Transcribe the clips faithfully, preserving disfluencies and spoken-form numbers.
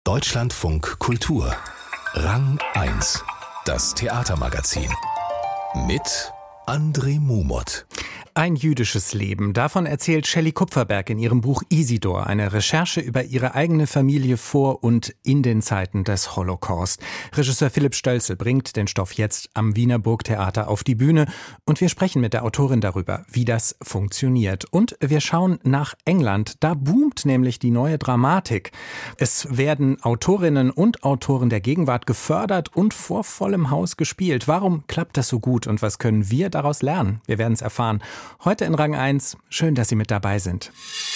Deutschlandfunk Kultur. Rang eins. Das Theatermagazin. Mit André Mumot. Ein jüdisches Leben. Davon erzählt Shelley Kupferberg in ihrem Buch Isidor, eine Recherche über ihre eigene Familie vor und in den Zeiten des Holocaust. Regisseur Philipp Stölzl bringt den Stoff jetzt am Wiener Burgtheater auf die Bühne und wir sprechen mit der Autorin darüber, wie das funktioniert. Und wir schauen nach England. Da boomt nämlich die neue Dramatik. Es werden Autorinnen und Autoren der Gegenwart gefördert und vor vollem Haus gespielt. Warum klappt das so gut und was können wir daraus lernen? Wir werden es erfahren. Heute in Rang eins. Schön, dass Sie mit dabei sind.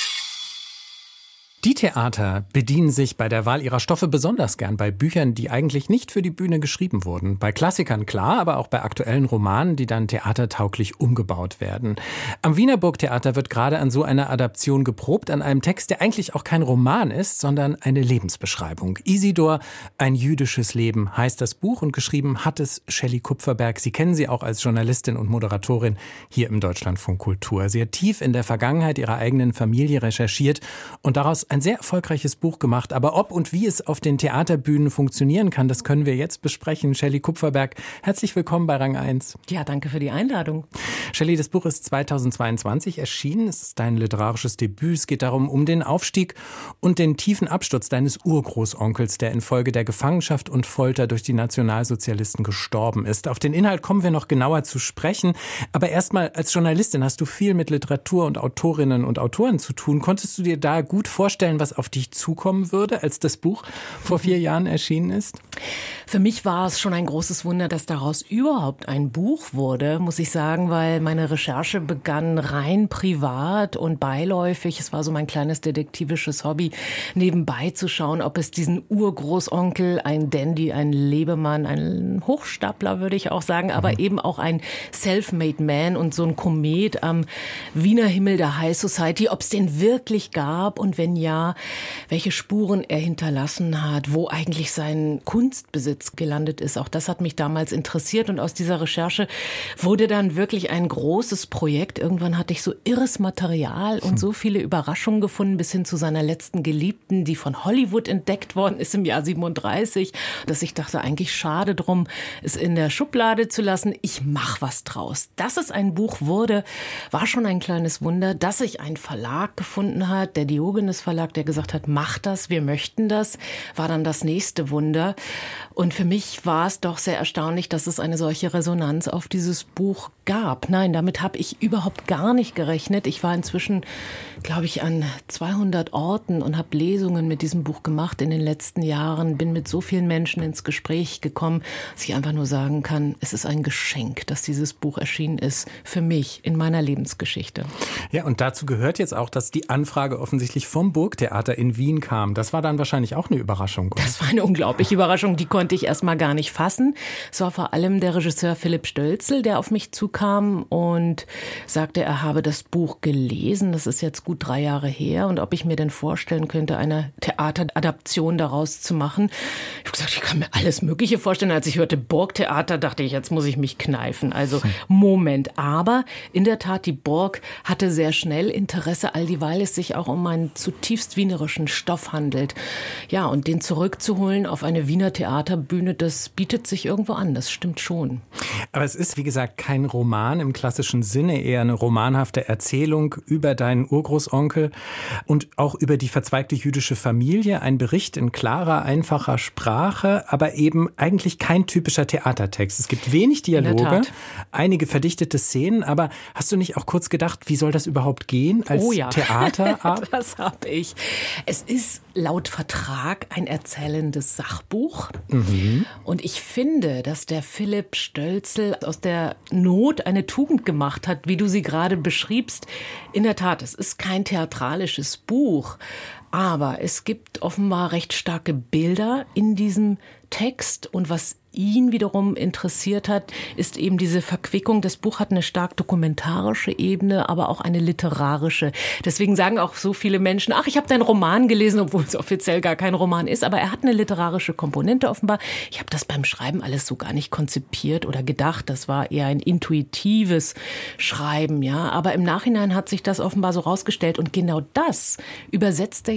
Die Theater bedienen sich bei der Wahl ihrer Stoffe besonders gern bei Büchern, die eigentlich nicht für die Bühne geschrieben wurden. Bei Klassikern klar, aber auch bei aktuellen Romanen, die dann theatertauglich umgebaut werden. Am Wiener Burgtheater wird gerade an so einer Adaption geprobt, an einem Text, der eigentlich auch kein Roman ist, sondern eine Lebensbeschreibung. Isidor, ein jüdisches Leben, heißt das Buch und geschrieben hat es Shelley Kupferberg. Sie kennen sie auch als Journalistin und Moderatorin hier im Deutschlandfunk Kultur. Sie hat tief in der Vergangenheit ihrer eigenen Familie recherchiert und daraus ein sehr erfolgreiches Buch gemacht. Aber ob und wie es auf den Theaterbühnen funktionieren kann, das können wir jetzt besprechen. Shelley Kupferberg, herzlich willkommen bei Rang eins. Ja, danke für die Einladung. Shelley, das Buch ist zweitausendzweiundzwanzig erschienen. Es ist dein literarisches Debüt. Es geht darum, um den Aufstieg und den tiefen Absturz deines Urgroßonkels, der infolge der Gefangenschaft und Folter durch die Nationalsozialisten gestorben ist. Auf den Inhalt kommen wir noch genauer zu sprechen. Aber erstmal, als Journalistin hast du viel mit Literatur und Autorinnen und Autoren zu tun. Konntest du dir da gut vorstellen, was auf dich zukommen würde, als das Buch vor vier Jahren erschienen ist? Für mich war es schon ein großes Wunder, dass daraus überhaupt ein Buch wurde, muss ich sagen, weil meine Recherche begann rein privat und beiläufig. Es war so mein kleines detektivisches Hobby, nebenbei zu schauen, ob es diesen Urgroßonkel, ein Dandy, ein Lebemann, ein Hochstapler, würde ich auch sagen, aber mhm. eben auch ein Self-Made Man und so ein Komet am Wiener Himmel der High Society, ob es den wirklich gab und wenn ja, welche Spuren er hinterlassen hat, wo eigentlich sein Kunstbesitz gelandet ist. Auch das hat mich damals interessiert und aus dieser Recherche wurde dann wirklich ein großes Projekt. Irgendwann hatte ich so irres Material und so viele Überraschungen gefunden, bis hin zu seiner letzten Geliebten, die von Hollywood entdeckt worden ist im Jahr siebenunddreißig, dass ich dachte, eigentlich schade drum, es in der Schublade zu lassen. Ich mach was draus. Dass es ein Buch wurde, war schon ein kleines Wunder. Dass sich ein Verlag gefunden hat, der Diogenes Verlag, der gesagt hat, mach das, wir möchten das, war dann das nächste Wunder. Und für mich war es doch sehr erstaunlich, dass es eine solche Resonanz auf dieses Buch gab. Nein, damit habe ich überhaupt gar nicht gerechnet. Ich war inzwischen, glaube ich, an zweihundert Orten und habe Lesungen mit diesem Buch gemacht in den letzten Jahren, bin mit so vielen Menschen ins Gespräch gekommen, dass ich einfach nur sagen kann, es ist ein Geschenk, dass dieses Buch erschienen ist für mich in meiner Lebensgeschichte. Ja, und dazu gehört jetzt auch, dass die Anfrage offensichtlich vom Burgtheater in Wien kam. Das war dann wahrscheinlich auch eine Überraschung, oder? Das war eine unglaubliche Überraschung, die konnte ich erst mal gar nicht fassen. Es war vor allem der Regisseur Philipp Stölzl, der auf mich zukam und sagte, er habe das Buch gelesen. Das ist jetzt gut drei Jahre her und ob ich mir denn vorstellen könnte, eine Theateradaption daraus zu machen. Ich habe gesagt, ich kann mir alles Mögliche vorstellen. Als ich hörte Burgtheater, dachte ich, jetzt muss ich mich kneifen. Also Moment. Aber in der Tat, die Burg hatte sehr schnell Interesse, all dieweil es sich auch um einen zutiefst wienerischen Stoff handelt. Ja, und den zurückzuholen auf eine Wiener Theaterbühne, das bietet sich irgendwo an, das stimmt schon. Aber es ist, wie gesagt, kein Roman im klassischen Sinne, eher eine romanhafte Erzählung über deinen Urgroßonkel und auch über die verzweigte jüdische Familie. Ein Bericht in klarer, einfacher Sprache, aber eben eigentlich kein typischer Theatertext. Es gibt wenig Dialoge, einige verdichtete Szenen, aber hast du nicht auch kurz gedacht, wie soll das überhaupt gehen als oh ja. Theaterart? Das habe ich. Es ist laut Vertrag ein erzählendes Sachbuch. Mhm. Und ich finde, dass der Philipp Stölzl aus der Not eine Tugend gemacht hat, wie du sie gerade beschriebst. In der Tat, es ist kein theatralisches Buch, aber es gibt offenbar recht starke Bilder in diesem Text. Und was ihn wiederum interessiert hat, ist eben diese Verquickung. Das Buch hat eine stark dokumentarische Ebene, aber auch eine literarische. Deswegen sagen auch so viele Menschen, ach, ich habe deinen Roman gelesen, obwohl es offiziell gar kein Roman ist. Aber er hat eine literarische Komponente offenbar. Ich habe das beim Schreiben alles so gar nicht konzipiert oder gedacht. Das war eher ein intuitives Schreiben, ja. Aber im Nachhinein hat sich das offenbar so rausgestellt. Und genau das übersetzt er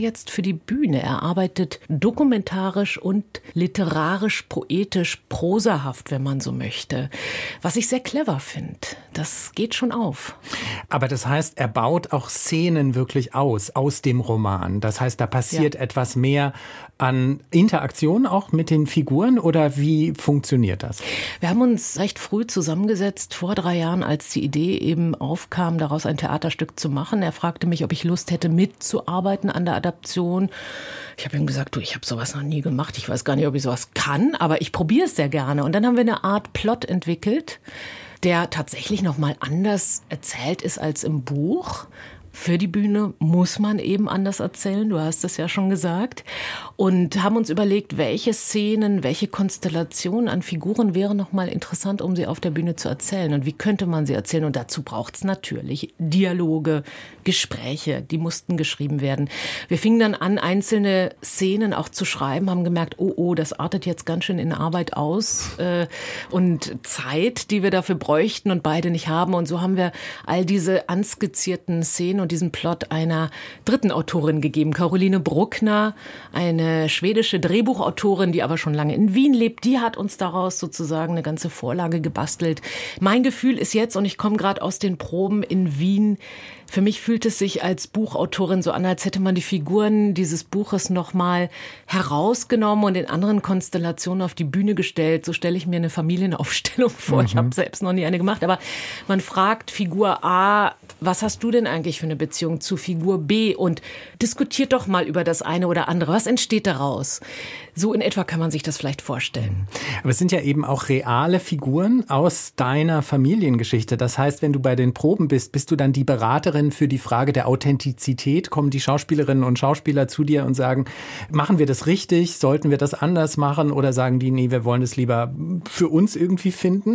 jetzt für die Bühne. Er arbeitet dokumentarisch und literarisch, poetisch, prosahaft, wenn man so möchte. Was ich sehr clever finde. Das geht schon auf. Aber das heißt, er baut auch Szenen wirklich aus, aus dem Roman. Das heißt, da passiert ja. etwas mehr an Interaktion auch mit den Figuren, oder wie funktioniert das? Wir haben uns recht früh zusammengesetzt, vor drei Jahren, als die Idee eben aufkam, daraus ein Theaterstück zu machen. Er fragte mich, ob ich Lust hätte, mitzuarbeiten an der Adaption. Ich habe ihm gesagt, du, ich habe sowas noch nie gemacht. Ich weiß gar nicht, ob ich sowas kann, aber ich probiere es sehr gerne. Und dann haben wir eine Art Plot entwickelt, der tatsächlich noch mal anders erzählt ist als im Buch. Für die Bühne muss man eben anders erzählen, du hast es ja schon gesagt. Und haben uns überlegt, welche Szenen, welche Konstellationen an Figuren wären noch mal interessant, um sie auf der Bühne zu erzählen. Und wie könnte man sie erzählen? Und dazu braucht es natürlich Dialoge, Gespräche, die mussten geschrieben werden. Wir fingen dann an, einzelne Szenen auch zu schreiben, haben gemerkt, oh, oh, das artet jetzt ganz schön in Arbeit aus äh, und Zeit, die wir dafür bräuchten und beide nicht haben. Und so haben wir all diese anskizzierten Szenen und diesen Plot einer dritten Autorin gegeben, Caroline Bruckner, eine schwedische Drehbuchautorin, die aber schon lange in Wien lebt. Die hat uns daraus sozusagen eine ganze Vorlage gebastelt. Mein Gefühl ist jetzt, und ich komme gerade aus den Proben in Wien, für mich fühlt es sich als Buchautorin so an, als hätte man die Figuren dieses Buches nochmal herausgenommen und in anderen Konstellationen auf die Bühne gestellt. So stelle ich mir eine Familienaufstellung vor. Mhm. Ich habe selbst noch nie eine gemacht, aber man fragt Figur A, was hast du denn eigentlich für eine Beziehung zu Figur B? Und diskutiert doch mal über das eine oder andere. Was entsteht daraus? So in etwa kann man sich das vielleicht vorstellen. Aber es sind ja eben auch reale Figuren aus deiner Familiengeschichte. Das heißt, wenn du bei den Proben bist, bist du dann die Beraterin für die Frage der Authentizität? Kommen die Schauspielerinnen und Schauspieler zu dir und sagen, machen wir das richtig? Sollten wir das anders machen? Oder sagen die, nee, wir wollen es lieber für uns irgendwie finden?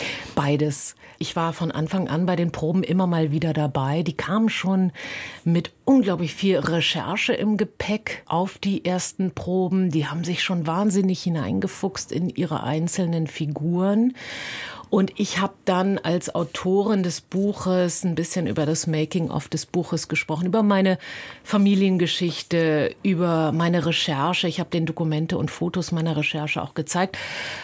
Beides. Ich war von Anfang an bei den Proben immer mal wieder dabei. Die kamen schon mit unglaublich viel Recherche im Gepäck auf die ersten Proben. Die haben sich schon wahnsinnig hineingefuchst in ihre einzelnen Figuren. Und ich habe dann als Autorin des Buches ein bisschen über das Making-of des Buches gesprochen, über meine Familiengeschichte, über meine Recherche. Ich habe den Dokumente und Fotos meiner Recherche auch gezeigt.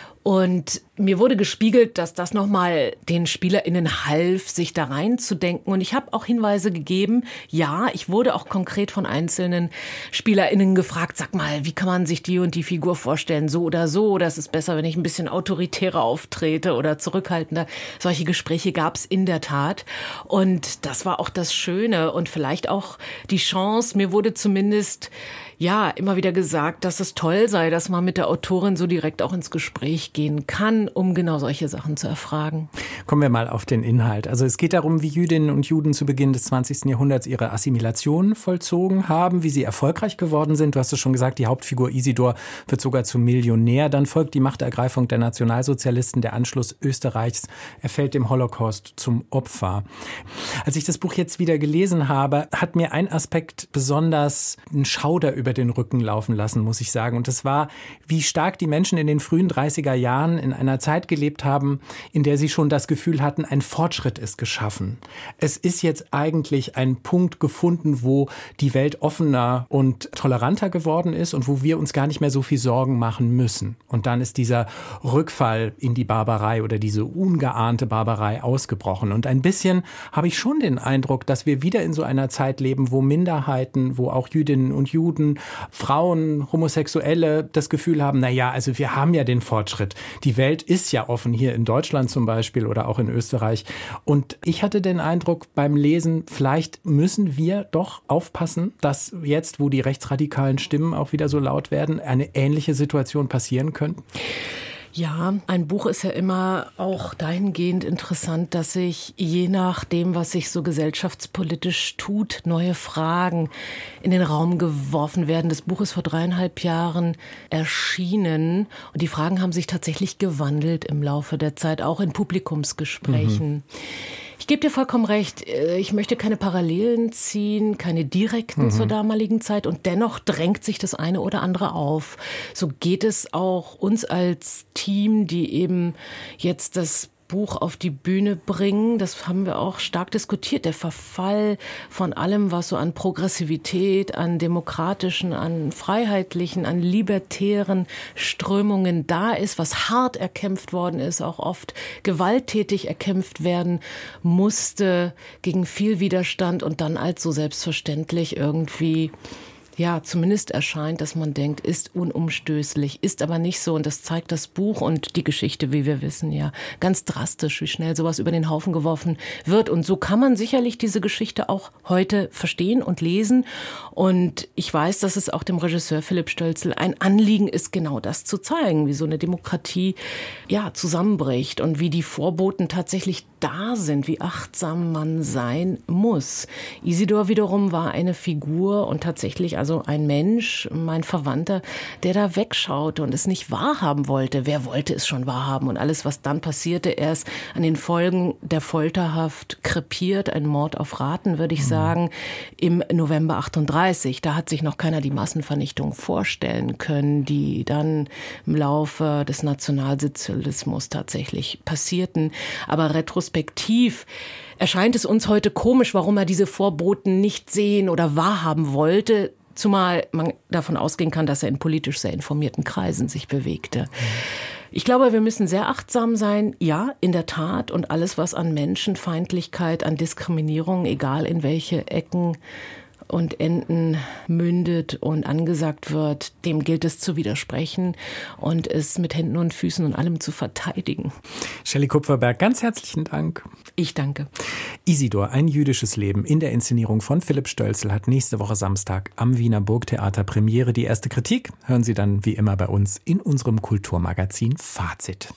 Und mir wurde gespiegelt, dass das nochmal den SpielerInnen half, sich da reinzudenken. Und ich habe auch Hinweise gegeben. Ja, ich wurde auch konkret von einzelnen SpielerInnen gefragt, sag mal, wie kann man sich die und die Figur vorstellen? So oder so? Oder ist es besser, wenn ich ein bisschen autoritärer auftrete oder zurückhaltender? Solche Gespräche gab es in der Tat. Und das war auch das Schöne und vielleicht auch die Chance. Mir wurde zumindest ja immer wieder gesagt, dass es toll sei, dass man mit der Autorin so direkt auch ins Gespräch gehen kann, um genau solche Sachen zu erfragen. Kommen wir mal auf den Inhalt. Also es geht darum, wie Jüdinnen und Juden zu Beginn des zwanzigsten Jahrhunderts ihre Assimilation vollzogen haben, wie sie erfolgreich geworden sind. Du hast es schon gesagt, die Hauptfigur Isidor wird sogar zum Millionär. Dann folgt die Machtergreifung der Nationalsozialisten, der Anschluss Österreichs. Er fällt dem Holocaust zum Opfer. Als ich das Buch jetzt wieder gelesen habe, hat mir ein Aspekt besonders einen Schauder über den Rücken laufen lassen, muss ich sagen. Und das war, wie stark die Menschen in den frühen dreißiger Jahren in einer Zeit gelebt haben, in der sie schon das Gefühl hatten, ein Fortschritt ist geschaffen. Es ist jetzt eigentlich ein Punkt gefunden, wo die Welt offener und toleranter geworden ist und wo wir uns gar nicht mehr so viel Sorgen machen müssen. Und dann ist dieser Rückfall in die Barbarei oder diese ungeahnte Barbarei ausgebrochen. Und ein bisschen habe ich schon den Eindruck, dass wir wieder in so einer Zeit leben, wo Minderheiten, wo auch Jüdinnen und Juden, Frauen, Homosexuelle das Gefühl haben, na ja, also wir haben ja den Fortschritt. Die Welt ist ja offen, hier in Deutschland zum Beispiel oder auch in Österreich. Und ich hatte den Eindruck beim Lesen, vielleicht müssen wir doch aufpassen, dass jetzt, wo die rechtsradikalen Stimmen auch wieder so laut werden, eine ähnliche Situation passieren könnte. Ja, ein Buch ist ja immer auch dahingehend interessant, dass sich je nachdem, was sich so gesellschaftspolitisch tut, neue Fragen in den Raum geworfen werden. Das Buch ist vor dreieinhalb Jahren erschienen und die Fragen haben sich tatsächlich gewandelt im Laufe der Zeit, auch in Publikumsgesprächen. Mhm. Ich gebe dir vollkommen recht, ich möchte keine Parallelen ziehen, keine direkten mhm. zur damaligen Zeit und dennoch drängt sich das eine oder andere auf. So geht es auch uns als Team, die eben jetzt das Buch auf die Bühne bringen. Das haben wir auch stark diskutiert. Der Verfall von allem, was so an Progressivität, an demokratischen, an freiheitlichen, an libertären Strömungen da ist, was hart erkämpft worden ist, auch oft gewalttätig erkämpft werden musste, gegen viel Widerstand und dann als so selbstverständlich irgendwie ja, zumindest erscheint, dass man denkt, ist unumstößlich, ist aber nicht so. Und das zeigt das Buch und die Geschichte, wie wir wissen, ja, ganz drastisch, wie schnell sowas über den Haufen geworfen wird. Und so kann man sicherlich diese Geschichte auch heute verstehen und lesen. Und ich weiß, dass es auch dem Regisseur Philipp Stölzl ein Anliegen ist, genau das zu zeigen, wie so eine Demokratie, ja, zusammenbricht und wie die Vorboten tatsächlich da sind, wie achtsam man sein muss. Isidor wiederum war eine Figur und tatsächlich also ein Mensch, mein Verwandter, der da wegschaute und es nicht wahrhaben wollte. Wer wollte es schon wahrhaben? Und alles, was dann passierte, er ist an den Folgen der Folterhaft krepiert, ein Mord auf Raten, würde ich sagen, im November achtunddreißig. Da hat sich noch keiner die Massenvernichtung vorstellen können, die dann im Laufe des Nationalsozialismus tatsächlich passierten. Aber retrospektiv erscheint es uns heute komisch, warum er diese Vorboten nicht sehen oder wahrhaben wollte, zumal man davon ausgehen kann, dass er in politisch sehr informierten Kreisen sich bewegte. Ich glaube, wir müssen sehr achtsam sein, ja, in der Tat, und alles, was an Menschenfeindlichkeit, an Diskriminierung, egal in welche Ecken und Enden mündet und angesagt wird, dem gilt es zu widersprechen und es mit Händen und Füßen und allem zu verteidigen. Shelley Kupferberg, ganz herzlichen Dank. Ich danke. Isidor, ein jüdisches Leben in der Inszenierung von Philipp Stölzl hat nächste Woche Samstag am Wiener Burgtheater Premiere. Die erste Kritik hören Sie dann wie immer bei uns in unserem Kulturmagazin Fazit.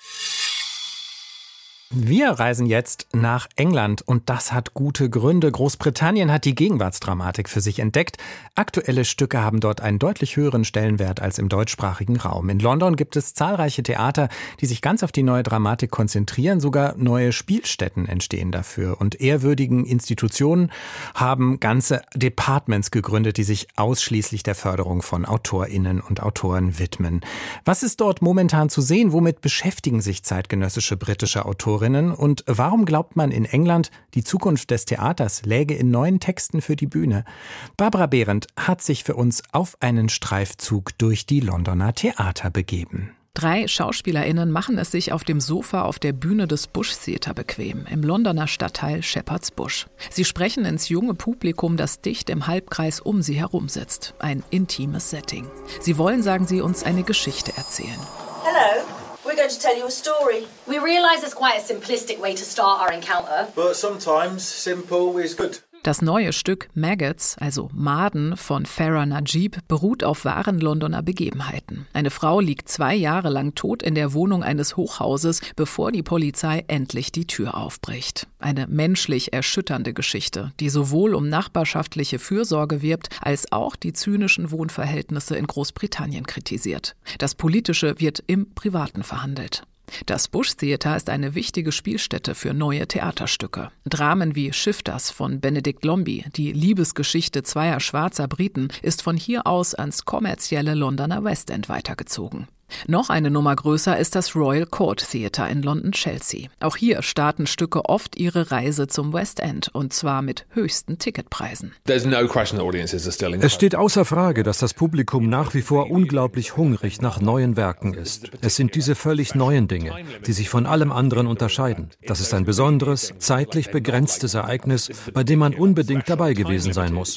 Wir reisen jetzt nach England und das hat gute Gründe. Großbritannien hat die Gegenwartsdramatik für sich entdeckt. Aktuelle Stücke haben dort einen deutlich höheren Stellenwert als im deutschsprachigen Raum. In London gibt es zahlreiche Theater, die sich ganz auf die neue Dramatik konzentrieren. Sogar neue Spielstätten entstehen dafür. Und ehrwürdigen Institutionen haben ganze Departments gegründet, die sich ausschließlich der Förderung von AutorInnen und Autoren widmen. Was ist dort momentan zu sehen? Womit beschäftigen sich zeitgenössische britische Autorinnen? Und warum glaubt man in England, die Zukunft des Theaters läge in neuen Texten für die Bühne? Barbara Behrendt hat sich für uns auf einen Streifzug durch die Londoner Theater begeben. Drei SchauspielerInnen machen es sich auf dem Sofa auf der Bühne des Bush Theatre bequem, im Londoner Stadtteil Shepherd's Bush. Sie sprechen ins junge Publikum, das dicht im Halbkreis um sie herum sitzt. Ein intimes Setting. Sie wollen, sagen sie, uns eine Geschichte erzählen. Hello. We're going to tell you a story. We realise it's quite a simplistic way to start our encounter. But sometimes simple is good. Das neue Stück Maggots, also Maden von Farah Najib, beruht auf wahren Londoner Begebenheiten. Eine Frau liegt zwei Jahre lang tot in der Wohnung eines Hochhauses, bevor die Polizei endlich die Tür aufbricht. Eine menschlich erschütternde Geschichte, die sowohl um nachbarschaftliche Fürsorge wirbt, als auch die zynischen Wohnverhältnisse in Großbritannien kritisiert. Das Politische wird im Privaten verhandelt. Das Bush Theatre ist eine wichtige Spielstätte für neue Theaterstücke. Dramen wie Shifters von Benedict Lomby, die Liebesgeschichte zweier schwarzer Briten, ist von hier aus ans kommerzielle Londoner West End weitergezogen. Noch eine Nummer größer ist das Royal Court Theatre in London-Chelsea. Auch hier starten Stücke oft ihre Reise zum West End, und zwar mit höchsten Ticketpreisen. Es steht außer Frage, dass das Publikum nach wie vor unglaublich hungrig nach neuen Werken ist. Es sind diese völlig neuen Dinge, die sich von allem anderen unterscheiden. Das ist ein besonderes, zeitlich begrenztes Ereignis, bei dem man unbedingt dabei gewesen sein muss.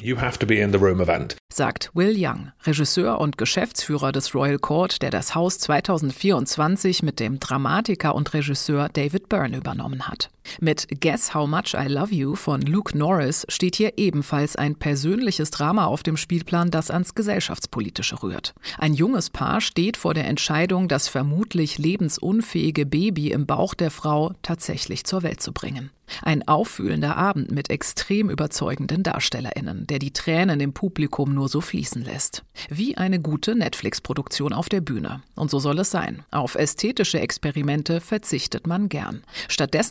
Sagt Will Young, Regisseur und Geschäftsführer des Royal Court, der das Haus zweitausendvierundzwanzig mit dem Dramatiker und Regisseur David Byrne übernommen hat. Mit Guess How Much I Love You von Luke Norris steht hier ebenfalls ein persönliches Drama auf dem Spielplan, das ans Gesellschaftspolitische rührt. Ein junges Paar steht vor der Entscheidung, das vermutlich lebensunfähige Baby im Bauch der Frau tatsächlich zur Welt zu bringen. Ein aufwühlender Abend mit extrem überzeugenden DarstellerInnen, der die Tränen im Publikum nur so fließen lässt. Wie eine gute Netflix-Produktion auf der Bühne. Und so soll es sein. Auf ästhetische Experimente verzichtet man gern. Stattdessen begrüßt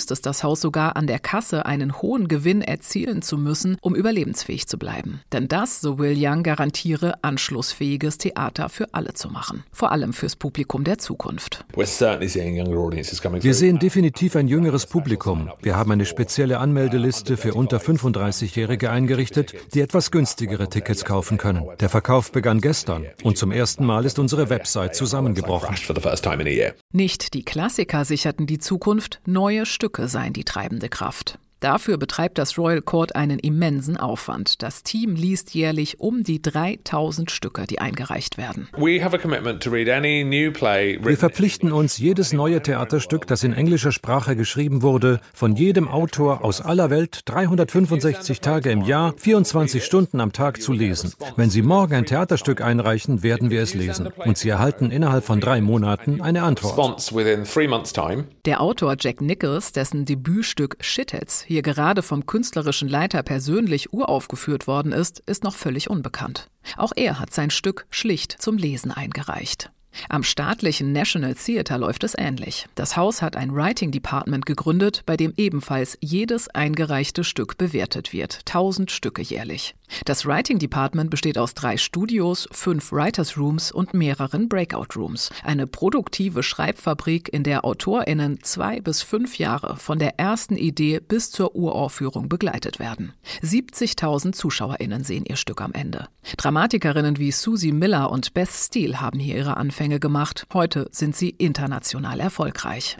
begrüßt es das Haus sogar, an der Kasse einen hohen Gewinn erzielen zu müssen, um überlebensfähig zu bleiben. Denn das, so Will Young, garantiere anschlussfähiges Theater für alle zu machen. Vor allem fürs Publikum der Zukunft. Wir sehen definitiv ein jüngeres Publikum. Wir haben eine spezielle Anmeldeliste für unter fünfunddreißigjährige eingerichtet, die etwas günstigere Tickets kaufen können. Der Verkauf begann gestern und zum ersten Mal ist unsere Website zusammengebrochen. Nicht die Klassiker sicherten die Zukunft, neue Stücke seien die treibende Kraft. Dafür betreibt das Royal Court einen immensen Aufwand. Das Team liest jährlich um die dreitausend Stücke, die eingereicht werden. Wir verpflichten uns, jedes neue Theaterstück, das in englischer Sprache geschrieben wurde, von jedem Autor aus aller Welt dreihundertfünfundsechzig Tage im Jahr, vierundzwanzig Stunden am Tag zu lesen. Wenn Sie morgen ein Theaterstück einreichen, werden wir es lesen. Und Sie erhalten innerhalb von drei Monaten eine Antwort. Der Autor Jack Nichols, dessen Debütstück Shitheads hier gerade vom künstlerischen Leiter persönlich uraufgeführt worden ist, ist noch völlig unbekannt. Auch er hat sein Stück schlicht zum Lesen eingereicht. Am staatlichen National Theatre läuft es ähnlich. Das Haus hat ein Writing Department gegründet, bei dem ebenfalls jedes eingereichte Stück bewertet wird. Tausend Stücke jährlich. Das Writing Department besteht aus drei Studios, fünf Writers Rooms und mehreren Breakout Rooms. Eine produktive Schreibfabrik, in der AutorInnen zwei bis fünf Jahre von der ersten Idee bis zur Uraufführung begleitet werden. siebzigtausend ZuschauerInnen sehen ihr Stück am Ende. Dramatikerinnen wie Susie Miller und Beth Steele haben hier ihre Anfänge gemacht. Heute sind sie international erfolgreich.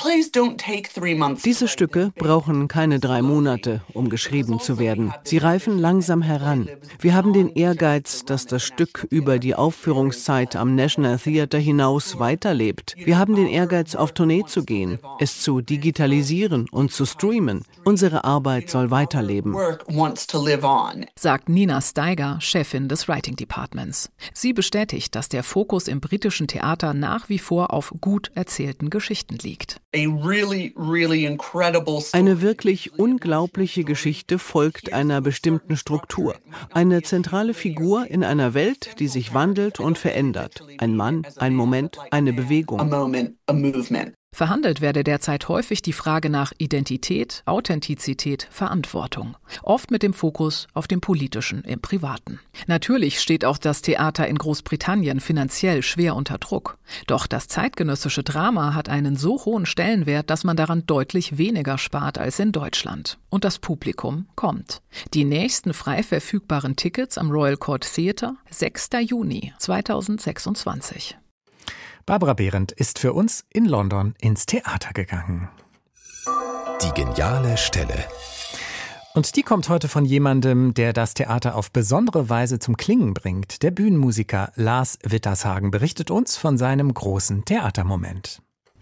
Diese Stücke brauchen keine drei Monate, um geschrieben zu werden. Sie reifen langsam heran. Wir haben den Ehrgeiz, dass das Stück über die Aufführungszeit am National Theatre hinaus weiterlebt. Wir haben den Ehrgeiz, auf Tournee zu gehen, es zu digitalisieren und zu streamen. Unsere Arbeit soll weiterleben, sagt Nina Steiger, Chefin des Writing Departments. Sie bestätigt, dass der Fokus im britischen Theater nach wie vor auf gut erzählten Geschichten liegt. Eine wirklich unglaubliche Geschichte folgt einer bestimmten Struktur. Eine zentrale Figur in einer Welt, die sich wandelt und verändert. Ein Mann, ein Moment, eine Bewegung. Verhandelt werde derzeit häufig die Frage nach Identität, Authentizität, Verantwortung. Oft mit dem Fokus auf dem Politischen im Privaten. Natürlich steht auch das Theater in Großbritannien finanziell schwer unter Druck. Doch das zeitgenössische Drama hat einen so hohen Stellenwert, dass man daran deutlich weniger spart als in Deutschland. Und das Publikum kommt. Die nächsten frei verfügbaren Tickets am Royal Court Theatre, sechster Juni zweitausendsechsundzwanzig. Barbara Behrendt ist für uns in London ins Theater gegangen. Die geniale Stelle. Und die kommt heute von jemandem, der das Theater auf besondere Weise zum Klingen bringt. Der Bühnenmusiker Lars Wittershagen berichtet uns von seinem großen Theatermoment.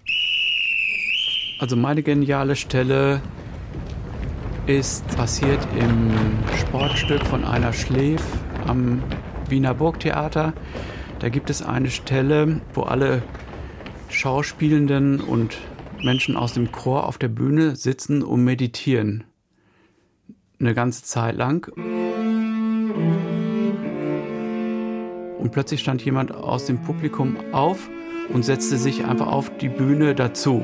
Also meine geniale Stelle ist passiert im Sportstück von Ayla Schleef am Wiener Burgtheater. Da gibt es eine Stelle, wo alle Schauspielenden und Menschen aus dem Chor auf der Bühne sitzen und meditieren. Eine ganze Zeit lang. Und plötzlich stand jemand aus dem Publikum auf und setzte sich einfach auf die Bühne dazu.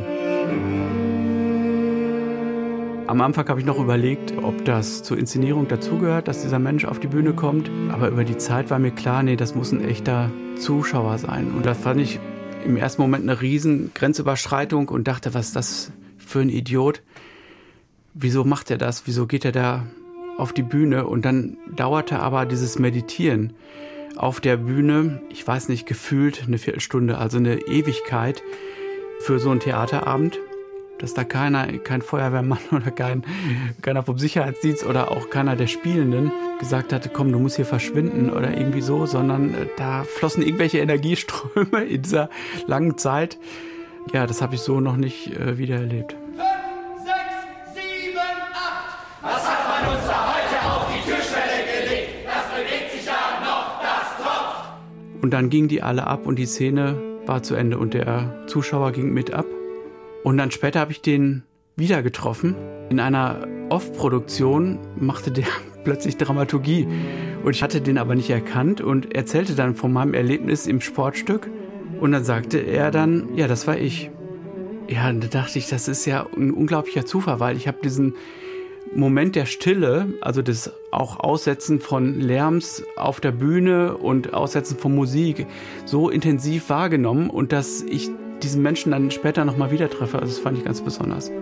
Am Anfang habe ich noch überlegt, ob das zur Inszenierung dazugehört, dass dieser Mensch auf die Bühne kommt. Aber über die Zeit war mir klar, nee, das muss ein echter Zuschauer sein. Und das fand ich im ersten Moment eine riesen Grenzüberschreitung und dachte, was ist das für ein Idiot? Wieso macht er das? Wieso geht er da auf die Bühne? Und dann dauerte aber dieses Meditieren auf der Bühne, ich weiß nicht, gefühlt eine Viertelstunde, also eine Ewigkeit für so einen Theaterabend. Dass da keiner, kein Feuerwehrmann oder kein, keiner vom Sicherheitsdienst oder auch keiner der Spielenden gesagt hatte, komm, du musst hier verschwinden oder irgendwie so, sondern da flossen irgendwelche Energieströme in dieser langen Zeit. Ja, das habe ich so noch nicht äh, wieder erlebt. fünf, sechs, sieben, acht. Was hat man uns da heute auf die Türschwelle gelegt? Das bewegt sich ja noch, das tropft. Und dann gingen die alle ab und die Szene war zu Ende und der Zuschauer ging mit ab. Und dann später habe ich den wieder getroffen. In einer Off-Produktion machte der plötzlich Dramaturgie. Und ich hatte den aber nicht erkannt und erzählte dann von meinem Erlebnis im Sportstück. Und dann sagte er dann, ja, das war ich. Ja, da dachte ich, das ist ja ein unglaublicher Zufall, weil ich habe diesen Moment der Stille, also das auch Aussetzen von Lärms auf der Bühne und Aussetzen von Musik so intensiv wahrgenommen und dass ich diesen Menschen dann später nochmal wieder treffe, also das fand ich ganz besonders.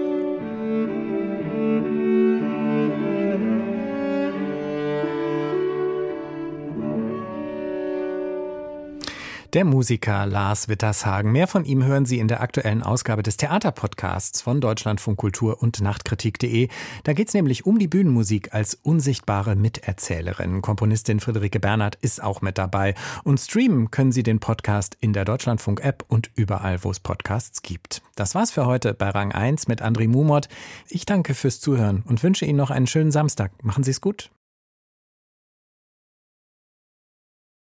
Der Musiker Lars Wittershagen. Mehr von ihm hören Sie in der aktuellen Ausgabe des Theaterpodcasts von Deutschlandfunk Kultur und Nachtkritik punkt de. Da geht es nämlich um die Bühnenmusik als unsichtbare Miterzählerin. Komponistin Friederike Bernhard ist auch mit dabei. Und streamen können Sie den Podcast in der Deutschlandfunk-App und überall, wo es Podcasts gibt. Das war's für heute bei Rang eins mit André Mumot. Ich danke fürs Zuhören und wünsche Ihnen noch einen schönen Samstag. Machen Sie es gut.